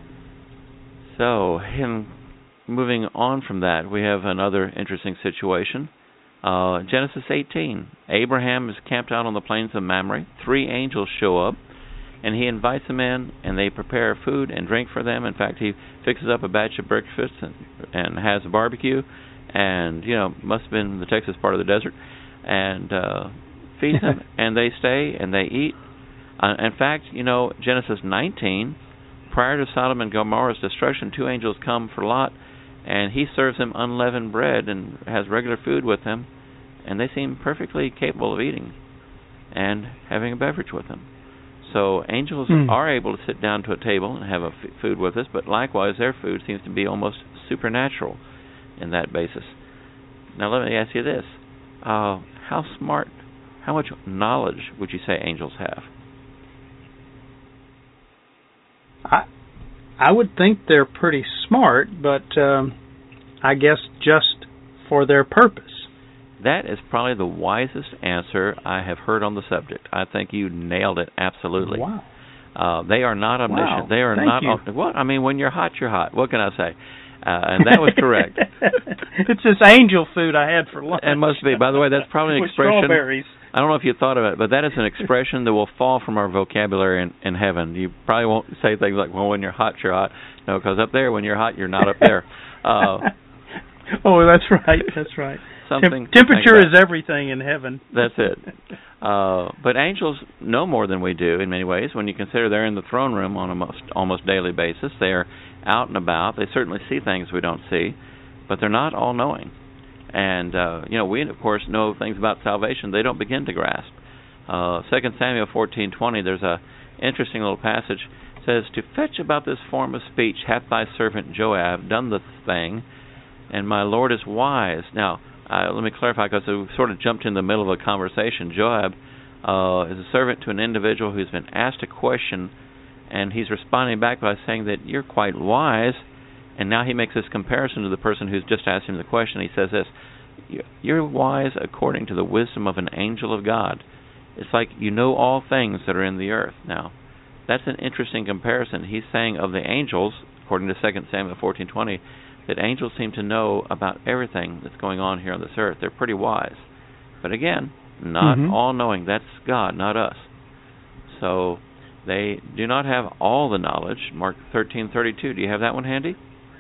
[SPEAKER 3] So, moving on from that, we have another interesting situation. Genesis 18. Abraham is camped out on the plains of Mamre. 3 angels show up, and he invites them in, and they prepare food and drink for them. In fact, he fixes up a batch of breakfast and has a barbecue, and, must have been the Texas part of the desert, and feeds them, and they stay, and they eat. In fact, Genesis 19, prior to Sodom and Gomorrah's destruction, 2 angels come for Lot, and he serves them unleavened bread and has regular food with them, and they seem perfectly capable of eating and having a beverage with them. So angels are able to sit down to a table and have a food with us, but likewise their food seems to be almost supernatural in that basis. Now let me ask you this. How much knowledge would you say angels have?
[SPEAKER 2] I would think they're pretty smart, but I guess just for their purpose.
[SPEAKER 3] That is probably the wisest answer I have heard on the subject. I think you nailed it absolutely.
[SPEAKER 2] Wow.
[SPEAKER 3] They are not omniscient.
[SPEAKER 2] Wow.
[SPEAKER 3] They are
[SPEAKER 2] Thank
[SPEAKER 3] not.
[SPEAKER 2] you.
[SPEAKER 3] What? I mean, when you're hot, you're hot. What can I say? And that was correct.
[SPEAKER 2] It's this angel food I had for lunch.
[SPEAKER 3] It must be. By the way, that's probably an
[SPEAKER 2] with
[SPEAKER 3] expression.
[SPEAKER 2] Strawberries.
[SPEAKER 3] I don't know if you thought of it, but that is an expression that will fall from our vocabulary in heaven. You probably won't say things like, well, when you're hot, you're hot. No, because up there, when you're hot, you're not up there.
[SPEAKER 2] Oh, that's right. That's right. Temperature is everything in heaven.
[SPEAKER 3] That's it. But angels know more than we do in many ways. When you consider they're in the throne room on a almost daily basis, they are out and about. They certainly see things we don't see, but they're not all-knowing. And, we, of course, know things about salvation they don't begin to grasp. 2 Samuel 14:20, there's a interesting little passage. It says, "To fetch about this form of speech hath thy servant Joab done the thing, and my Lord is wise." Now, let me clarify, because we sort of jumped in the middle of a conversation. Joab is a servant to an individual who's been asked a question, and he's responding back by saying that you're quite wise, and now he makes this comparison to the person who's just asked him the question. He says this, "You're wise according to the wisdom of an angel of God." It's like you know all things that are in the earth. Now, that's an interesting comparison. He's saying of the angels, according to 2 Samuel 14:20, that angels seem to know about everything that's going on here on this earth. They're pretty wise. But again, not all-knowing. That's God, not us. So they do not have all the knowledge. Mark 13:32. Do you have that one handy?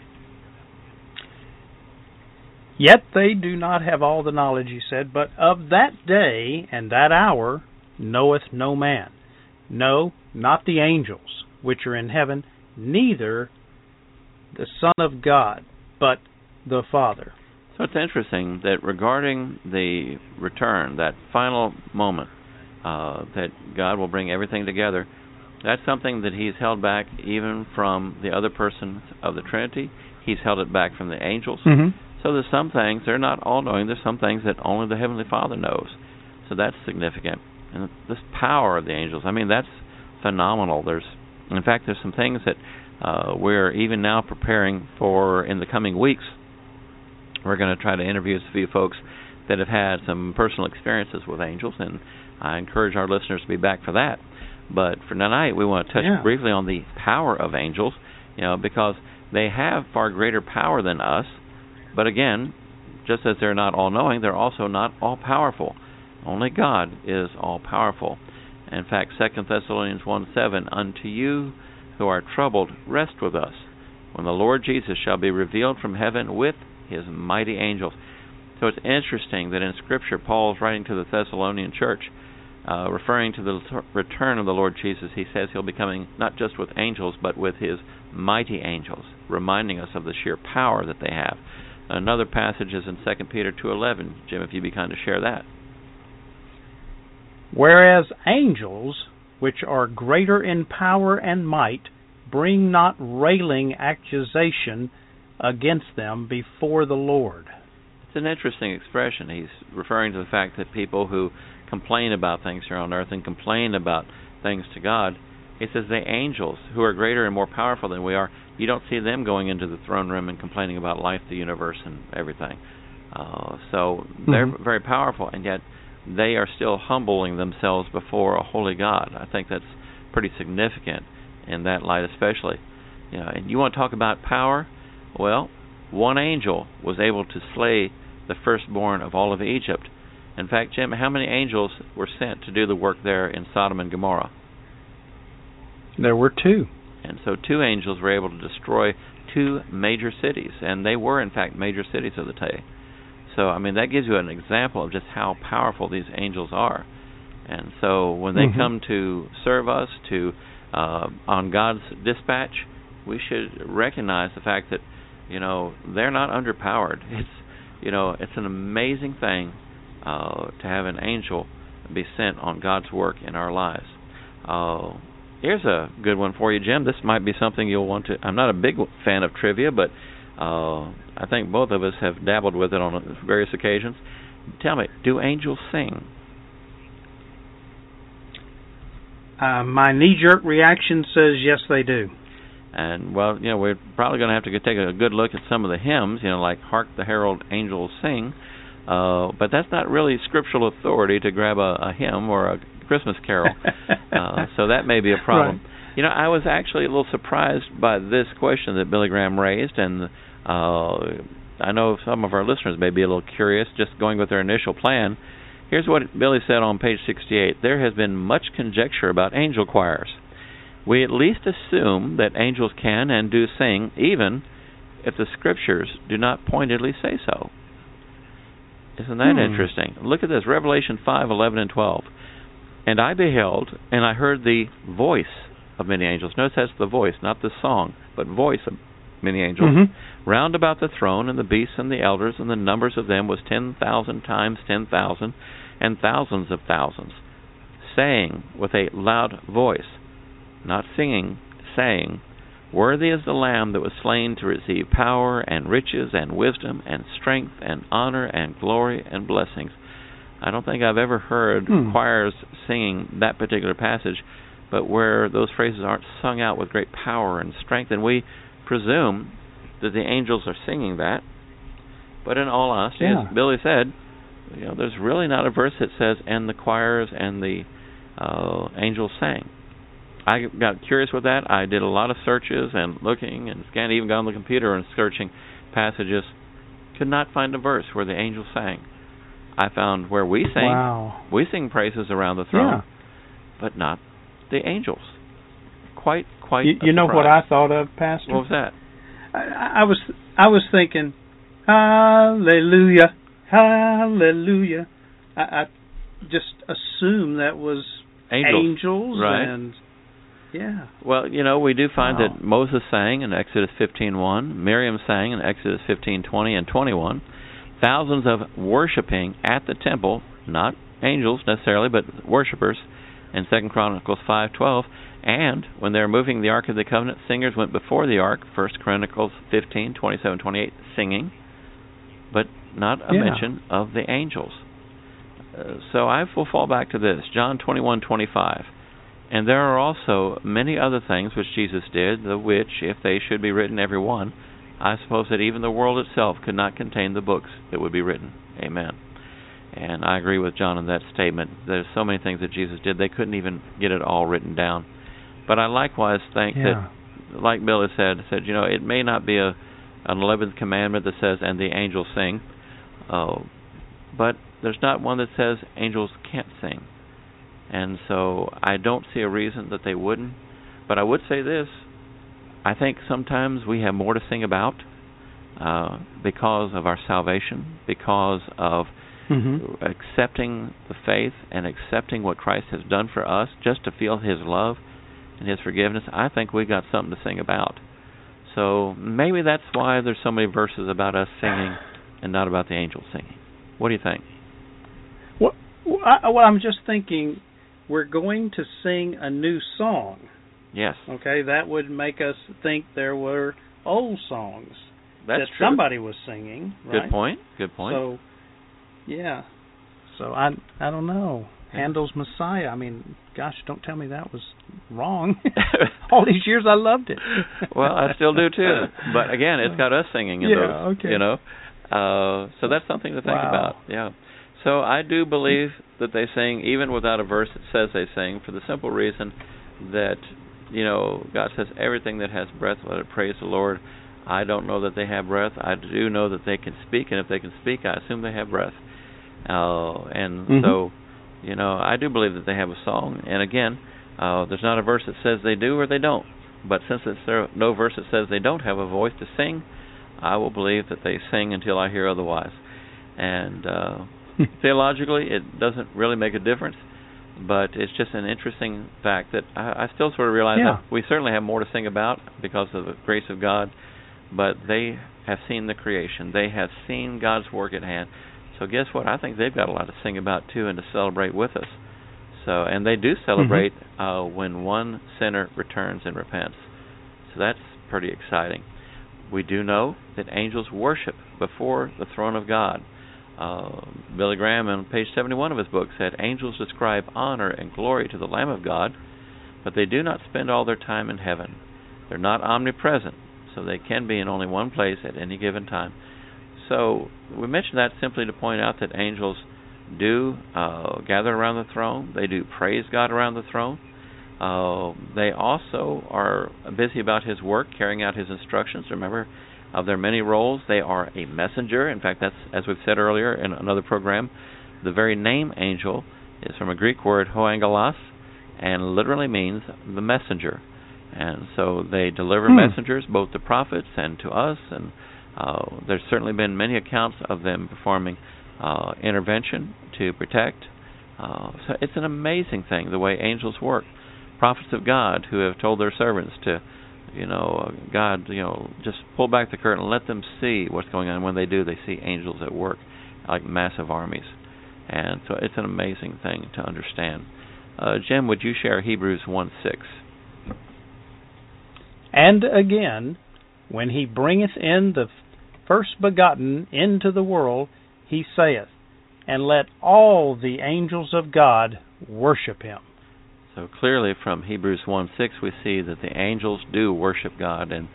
[SPEAKER 2] Yet they do not have all the knowledge, he said, but of that day and that hour knoweth no man. No, not the angels, which are in heaven, neither the Son of God, but the Father.
[SPEAKER 3] So it's interesting that regarding the return, that final moment, that God will bring everything together, that's something that he's held back even from the other persons of the Trinity. He's held it back from the angels. So there's some things, they're not all-knowing. There's some things that only the Heavenly Father knows. So that's significant. And this power of the angels, I mean, that's phenomenal. In fact, there's some things that we're even now preparing for in the coming weeks. We're going to try to interview a few folks that have had some personal experiences with angels, and I encourage our listeners to be back for that. But for tonight, we want to touch briefly on the power of angels, because they have far greater power than us. But again, just as they're not all-knowing, they're also not all-powerful. Only God is all-powerful. In fact, 2 Thessalonians 1:7, "Unto you who are troubled, rest with us, when the Lord Jesus shall be revealed from heaven with his mighty angels." So it's interesting that in Scripture, Paul's writing to the Thessalonian church, referring to the return of the Lord Jesus. He says he'll be coming not just with angels, but with his mighty angels, reminding us of the sheer power that they have. Another passage is in 2 Peter 2:11. Jim, if you'd be kind to share that.
[SPEAKER 2] "Whereas angels, which are greater in power and might, bring not railing accusation against them before the Lord."
[SPEAKER 3] It's an interesting expression. He's referring to the fact that people who complain about things here on earth and complain about things to God, he says the angels, who are greater and more powerful than we are, you don't see them going into the throne room and complaining about life, the universe, and everything. So they're very powerful, and yet they are still humbling themselves before a holy God. I think that's pretty significant in that light especially. And you want to talk about power? Well, one angel was able to slay the firstborn of all of Egypt. In fact, Jim, how many angels were sent to do the work there in Sodom and Gomorrah?
[SPEAKER 2] There were 2.
[SPEAKER 3] And so 2 angels were able to destroy 2 major cities, and they were, in fact, major cities of the day. So, I mean, that gives you an example of just how powerful these angels are. And so when they come to serve us, on God's dispatch, we should recognize the fact that, they're not underpowered. It's an amazing thing to have an angel be sent on God's work in our lives. Here's a good one for you, Jim. This might be something you'll want to... I'm not a big fan of trivia, but I think both of us have dabbled with it on various occasions. Tell me, do angels sing?
[SPEAKER 2] My knee-jerk reaction says yes, they do.
[SPEAKER 3] And, well, we're probably going to have to take a good look at some of the hymns, like Hark the Herald Angels Sing. But that's not really scriptural authority to grab a hymn or a Christmas carol. So that may be a problem. Right. I was actually a little surprised by this question that Billy Graham raised, and I know some of our listeners may be a little curious, just going with their initial plan. Here's what Billy said on page 68. There has been much conjecture about angel choirs. We at least assume that angels can and do sing, even if the Scriptures do not pointedly say so. Isn't that interesting? Look at this, Revelation 5:11 and 12. And I beheld, and I heard the voice of many angels. Notice that's the voice, not the song, but voice of many angels, round about the throne, and the beasts and the elders, and the numbers of them was 10,000 times 10,000, and thousands of thousands, saying with a loud voice, not singing, saying, Worthy is the Lamb that was slain to receive power and riches and wisdom and strength and honor and glory and blessings. I don't think I've ever heard choirs singing that particular passage, but where those phrases aren't sung out with great power and strength, and we presume that the angels are singing that. But in all honesty, as Billy said, there's really not a verse that says, and the choirs and the angels sang. I got curious with that. I did a lot of searches and looking and scanning, even got on the computer and searching passages. Could not find a verse where the angels sang. I found where we sing, we sing praises around the throne, but not the angels. Quite.
[SPEAKER 2] You know what I thought of, Pastor?
[SPEAKER 3] What was that?
[SPEAKER 2] I was thinking, Hallelujah, Hallelujah. I just assumed that was angels
[SPEAKER 3] right.
[SPEAKER 2] and
[SPEAKER 3] Well, we do find that Moses sang in Exodus 15:1, Miriam sang in Exodus 15:20 and 21. Thousands of worshiping at the temple, not angels necessarily, but worshipers, in 2 Chronicles 5:12. And when they were moving the Ark of the Covenant, singers went before the Ark, 1 Chronicles 15:27-28, singing, but not a mention of the angels. So I will fall back to this, John 21:25. And there are also many other things which Jesus did, the which, if they should be written every one, I suppose that even the world itself could not contain the books that would be written. Amen. And I agree with John in that statement. There's so many things that Jesus did, they couldn't even get it all written down. But I likewise think that, like Bill has said, it may not be an 11th commandment that says, and the angels sing, but there's not one that says angels can't sing. And so I don't see a reason that they wouldn't. But I would say this, I think sometimes we have more to sing about because of our salvation, because of accepting the faith and accepting what Christ has done for us, just to feel His love and His forgiveness. I think we've got something to sing about. So maybe that's why there's so many verses about us singing and not about the angels singing. What do you think?
[SPEAKER 2] Well, I'm just thinking we're going to sing a new song.
[SPEAKER 3] Yes.
[SPEAKER 2] Okay, that would make us think there were old songs
[SPEAKER 3] that
[SPEAKER 2] true. Somebody was singing. Right?
[SPEAKER 3] Good point.
[SPEAKER 2] So, So I don't know. Handel's Messiah. I mean, gosh, don't tell me that was wrong. All these years I loved it.
[SPEAKER 3] Well, I still do too. But again, it's got us singing in those.
[SPEAKER 2] Okay.
[SPEAKER 3] So that's something to think about. Yeah. So I do believe that they sing even without a verse that says they sing, for the simple reason that God says everything that has breath, let it praise the Lord. I don't know that they have breath. I do know that they can speak, and if they can speak, I assume they have breath. So, I do believe that they have a song. And again, there's not a verse that says they do or they don't. But since there's no verse that says they don't have a voice to sing, I will believe that they sing until I hear otherwise. And theologically, it doesn't really make a difference. But it's just an interesting fact that I still sort of realize that we certainly have more to sing about because of the grace of God, but they have seen the creation. They have seen God's work at hand. So guess what? I think they've got a lot to sing about too and to celebrate with us. So, and they do celebrate when one sinner returns and repents. So that's pretty exciting. We do know that angels worship before the throne of God. Billy Graham on page 71 of his book said, angels describe honor and glory to the Lamb of God, but they do not spend all their time in heaven. They're not omnipresent, so they can be in only one place at any given time. So we mention that simply to point out that angels do gather around the throne. They do praise God around the throne. They also are busy about His work, carrying out His instructions. Remember, of their many roles, they are a messenger. In fact, that's, as we've said earlier in another program, the very name angel is from a Greek word hoangelos, and literally means the messenger. And so they deliver messengers both to prophets and to us, and there's certainly been many accounts of them performing intervention to protect. So it's an amazing thing, the way angels work. Prophets of God who have told their servants to, God, just pull back the curtain and let them see what's going on. When they do, they see angels at work, like massive armies. And so it's an amazing thing to understand. Jim, would you share Hebrews 1:6?
[SPEAKER 2] And again, when he bringeth in the first begotten into the world, he saith, and let all the angels of God worship him.
[SPEAKER 3] So clearly from Hebrews 1:6 we see that the angels do worship God, and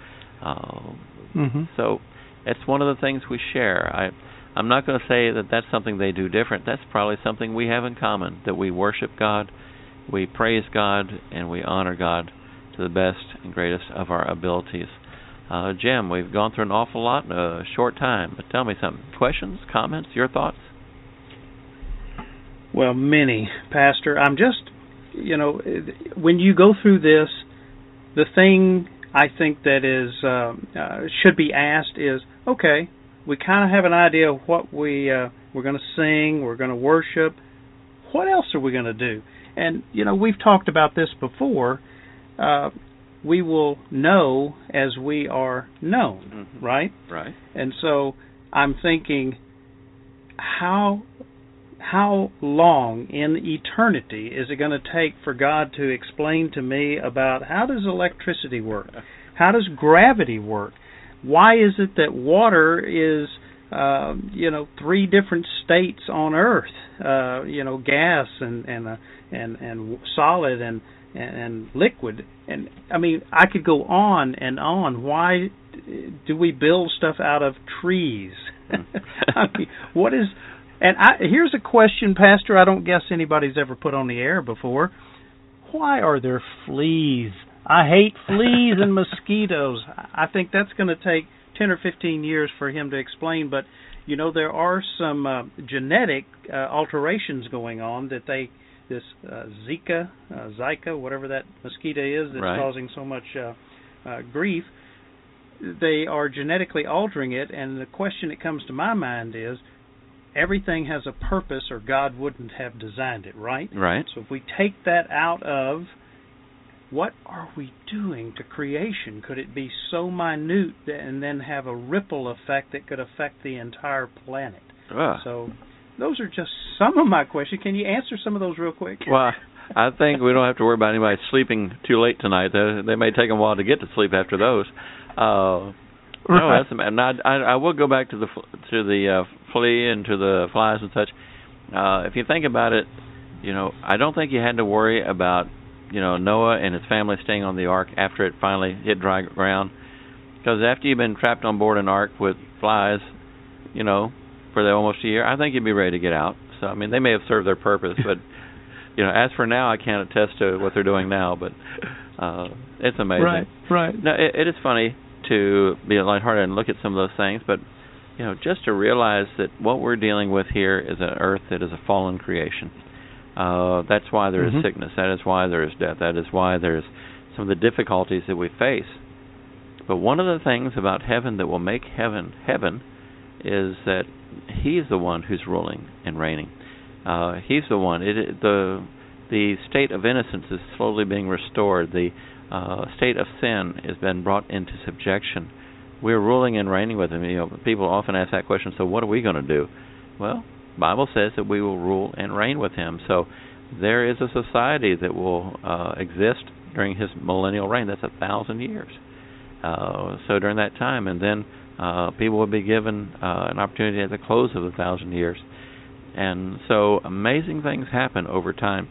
[SPEAKER 3] so it's one of the things we share. I'm not going to say that that's something they do different. That's probably something we have in common, that we worship God, we praise God, and we honor God to the best and greatest of our abilities. Jim, we've gone through an awful lot in a short time, but tell me something. Questions, comments, your thoughts?
[SPEAKER 2] Well, many, Pastor. I'm just, when you go through this, the thing I think that is should be asked is, okay, we kind of have an idea of what we're going to sing, we're going to worship. What else are we going to do? And, we've talked about this before. We will know as we are known, right?
[SPEAKER 3] Right.
[SPEAKER 2] And so I'm thinking, how long in eternity is it going to take for God to explain to me about how does electricity work? How does gravity work? Why is it that water is, 3 different states on Earth? Gas and solid and liquid. And I mean, I could go on and on. Why do we build stuff out of trees? I mean, what is? And here's a question, Pastor, I don't guess anybody's ever put on the air before. Why are there fleas? I hate fleas and mosquitoes. I think that's going to take 10 or 15 years for him to explain, but there are some genetic alterations going on that this Zika, whatever that mosquito is that's causing so much grief, they are genetically altering it, and the question that comes to my mind is, everything has a purpose or God wouldn't have designed it, right?
[SPEAKER 3] Right.
[SPEAKER 2] So if we take that out of, what are we doing to creation? Could it be so minute and then have a ripple effect that could affect the entire planet? So those are just some of my questions. Can you answer some of those real quick?
[SPEAKER 3] Well, I think we don't have to worry about anybody sleeping too late tonight. They may take a while to get to sleep after those. No, that's and I will go back to the flea and to the flies and such. If you think about it, I don't think you had to worry about Noah and his family staying on the ark after it finally hit dry ground, because after you've been trapped on board an ark with flies, for almost a year, I think you'd be ready to get out. So I mean, they may have served their purpose, but as for now, I can't attest to what they're doing now. But it's amazing.
[SPEAKER 2] Right.
[SPEAKER 3] No, it is funny to be lighthearted and look at some of those things, but just to realize that what we're dealing with here is an earth that is a fallen creation. That's why there is sickness. That is why there is death. That is why there's some of the difficulties that we face. But one of the things about heaven that will make heaven is that He's the one who's ruling and reigning. He's the one. The state of innocence is slowly being restored. The state of sin has been brought into subjection. We're ruling and reigning with Him. People often ask that question, so what are we going to do? Well, the Bible says that we will rule and reign with Him. So there is a society that will exist during His millennial reign. That's 1,000 years. So during that time, and then people will be given an opportunity at the close of 1,000 years. And so amazing things happen over time.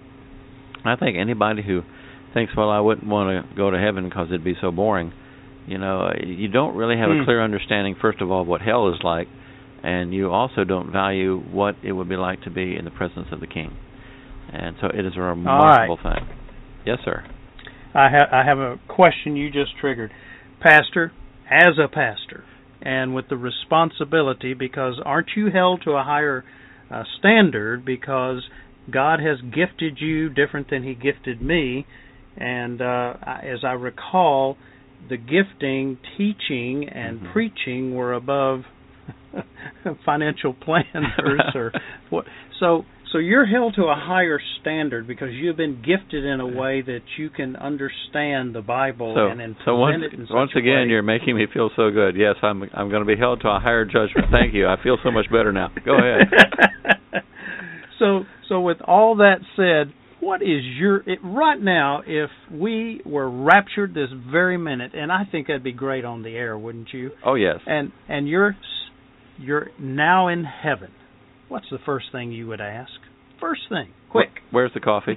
[SPEAKER 3] I think anybody who thinks, well, I wouldn't want to go to heaven because it'd be so boring, you don't really have a clear understanding, first of all, of what hell is like, and you also don't value what it would be like to be in the presence of the King. And so it is a remarkable thing. Yes, sir.
[SPEAKER 2] I have a question you just triggered. Pastor, as a pastor, and with the responsibility, because aren't you held to a higher standard, because God has gifted you different than He gifted me. And as I recall, the gifting, teaching, and preaching were above financial planners or what. So you're held to a higher standard because you've been gifted in a way that you can understand the Bible and then present it in such
[SPEAKER 3] once again, you're making me feel so good. Yes, I'm going to be held to a higher judgment. Thank you. I feel so much better now. Go ahead.
[SPEAKER 2] So with all that said, what is right now, if we were raptured this very minute, and I think that'd be great on the air, wouldn't you?
[SPEAKER 3] Oh, yes.
[SPEAKER 2] And you're now in heaven. What's the first thing you would ask? First thing, quick.
[SPEAKER 3] Where's the coffee?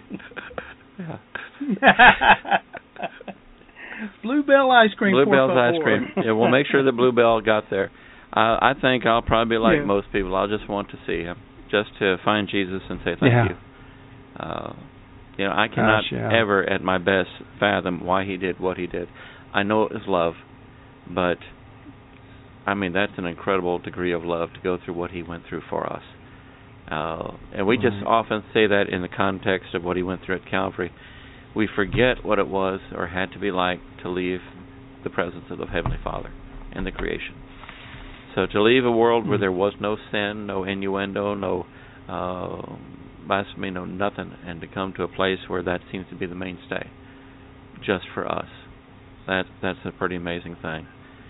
[SPEAKER 2] Bluebell ice cream.
[SPEAKER 3] Bluebell's ice cream. Yeah, we'll make sure that Bluebell got there. I think I'll probably be like most people. I'll just want to see him, just to find Jesus and say thank you. I cannot ever, at my best, fathom why He did what He did. I know it was love, but I mean that's an incredible degree of love to go through what He went through for us. And we just often say that in the context of what He went through at Calvary. We forget what it was or had to be like to leave the presence of the Heavenly Father and the creation. So to leave a world where there was no sin, no innuendo, no blasphemy, no nothing, and to come to a place where that seems to be the mainstay, just for us, that's a pretty amazing thing.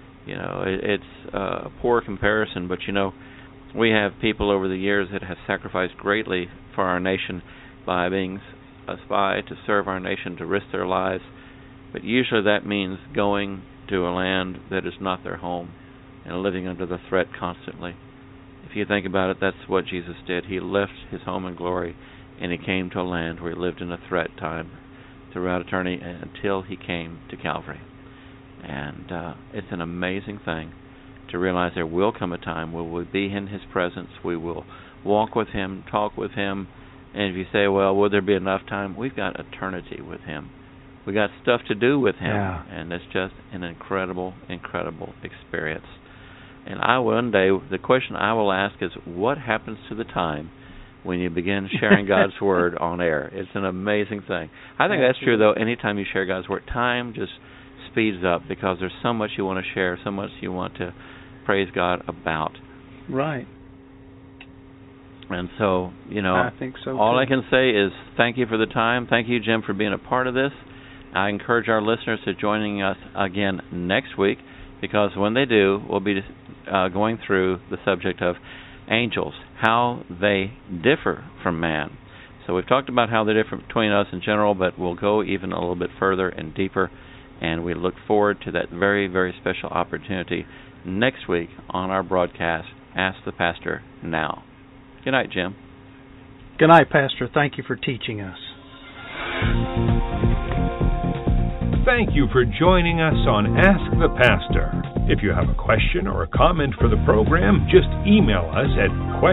[SPEAKER 3] It's a poor comparison, but we have people over the years that have sacrificed greatly for our nation by being a spy to serve our nation, to risk their lives. But usually that means going to a land that is not their home and living under the threat constantly. If you think about it, that's what Jesus did. He left His home in glory and He came to a land where He lived in a threat time throughout eternity until He came to Calvary. And it's an amazing thing to realize there will come a time where we'll be in His presence. We will walk with Him, talk with Him. And if you say, well, will there be enough time? We've got eternity with Him. We got stuff to do with Him. Yeah. And it's just an incredible, incredible experience. And one day, the question I will ask is, what happens to the time when you begin sharing God's Word on air? It's an amazing thing. I think that's true, though. Anytime you share God's Word, time just speeds up because there's so much you want to share, so much you want to praise God about.
[SPEAKER 2] Right.
[SPEAKER 3] And so,
[SPEAKER 2] I think so
[SPEAKER 3] all
[SPEAKER 2] too.
[SPEAKER 3] I can say is thank you for the time. Thank you, Jim, for being a part of this. I encourage our listeners to joining us again next week, because when they do, we'll be going through the subject of angels, how they differ from man. So we've talked about how they're different between us in general, but we'll go even a little bit further and deeper, and we look forward to that very, very special opportunity next week on our broadcast, Ask the Pastor Now. Good night, Jim.
[SPEAKER 2] Good night, Pastor. Thank you for teaching us.
[SPEAKER 1] Thank you for joining us on Ask the Pastor. If you have a question or a comment for the program, just email us at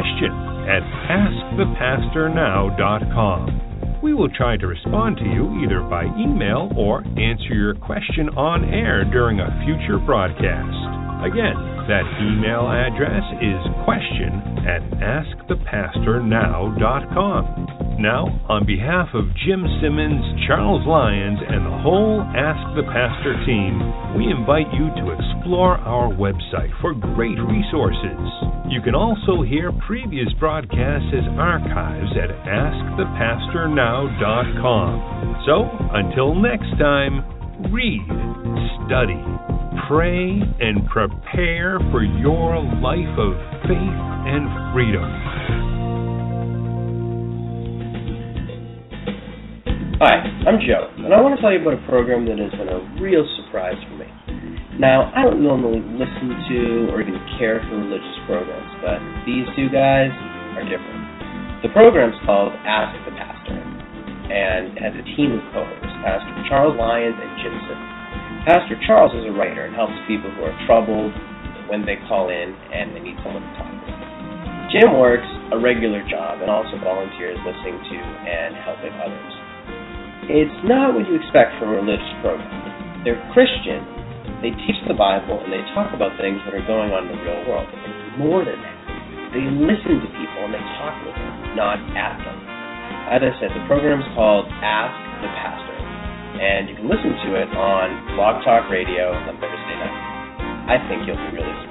[SPEAKER 1] question@askthepastornow.com. We will try to respond to you either by email or answer your question on air during a future broadcast. Again, that email address is question@askthepastornow.com. Now, on behalf of Jim Simmons, Charles Lyons, and the whole Ask the Pastor team, we invite you to explore our website for great resources. You can also hear previous broadcasts as archives at AskThePastorNow.com. So, until next time, read, study, pray, and prepare for your life of faith and freedom.
[SPEAKER 4] Hi, I'm Joe, and I want to tell you about a program that has been a real surprise for me. Now, I don't normally listen to or even care for religious programs, but these two guys are different. The program's called Ask the Pastor, and has a team of co-hosts, Pastor Charles Lyons and Jim Simmons. Pastor Charles is a writer and helps people who are troubled when they call in and they need someone to talk to. Jim works a regular job and also volunteers listening to and helping others. It's not what you expect from a religious program. They're Christian, they teach the Bible, and they talk about things that are going on in the real world. But they're more than that. They listen to people and they talk with them, not at them. As I said, the program is called Ask the Pastor, and you can listen to it on Blog Talk Radio on Thursday night. I think you'll be really surprised.